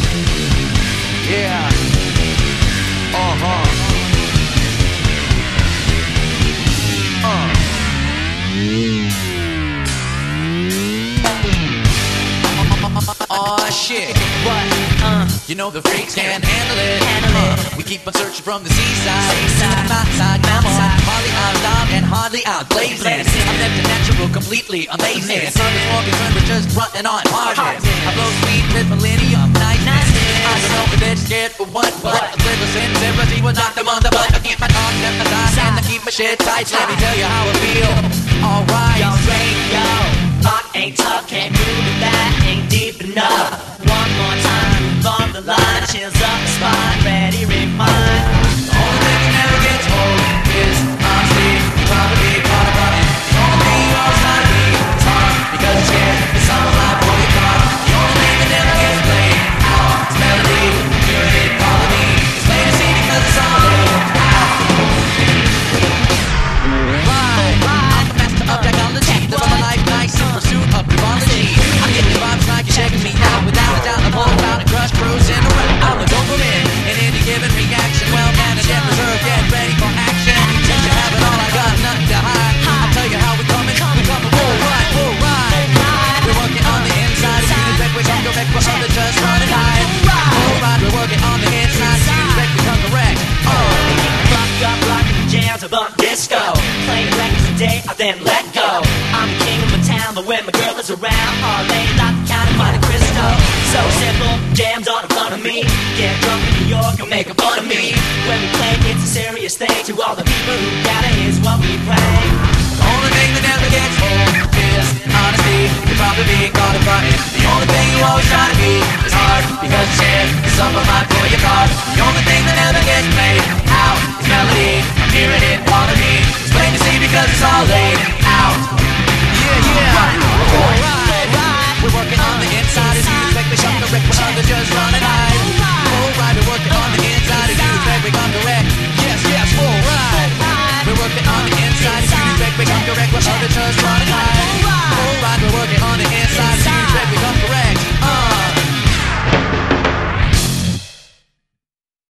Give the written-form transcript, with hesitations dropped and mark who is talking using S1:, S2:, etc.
S1: Yeah. Uh-huh. Aw, shit.
S2: What?
S1: You know the freaks can't handle it. We keep on searching from the seaside to the mountainside. Come on, hardly out loud and hardly out blazing. I'm left natural, completely amazing. Sun is walking, sun, we're just running on hardness. I blow sweet with millennium niceness. I don't know if they're scared for what, but a little sincerity will knock them on the butt. I keep my talk to my side and I keep my shit tight. Let me tell you how I feel. Alright.
S2: Yo, straight, yo. Rock ain't tough, can't prove it, that ain't deep enough. One more time, move on the line, chills up the spine, ready, rewind.
S1: The only thing that never gets old is honesty. Probably caught up on it. The only thing you always try to be is hard because you're scared. It's all about what you got. The only thing that never gets played out is melody. Hear it, follow me. It's plain to see because it's all laid out. Right, I'm the master of technology. Live my life nice in pursuit of quality. I'm getting the vibes like you're checking me out. Without a doubt, I'm all about a crush, cruising around. I'm the dopamine in any given reaction. Well managed and reserved, get ready for action. Since you have it all, I got nothing to hide. I'll tell you how we coming, we'll ride, we'll ride. We're working on the inside, see the wreck, we come correct for others just running high. We'll ride, we're working on the inside, see the wreck, we come correct.
S2: Fucked up, rockin' the jams, I bump disco. Playing records today, I then let go. I'm the king of my town, but when my girl is around, all late like the Count of Monte Cristo. So simple, jams on in front of me. Get drunk in New York and make fun of me. When we play, it's a serious thing. To all the people who got it, here's what we pray.
S1: The only thing that never gets old is honesty. You're probably being caught up on it. The only thing you always try to be is hard.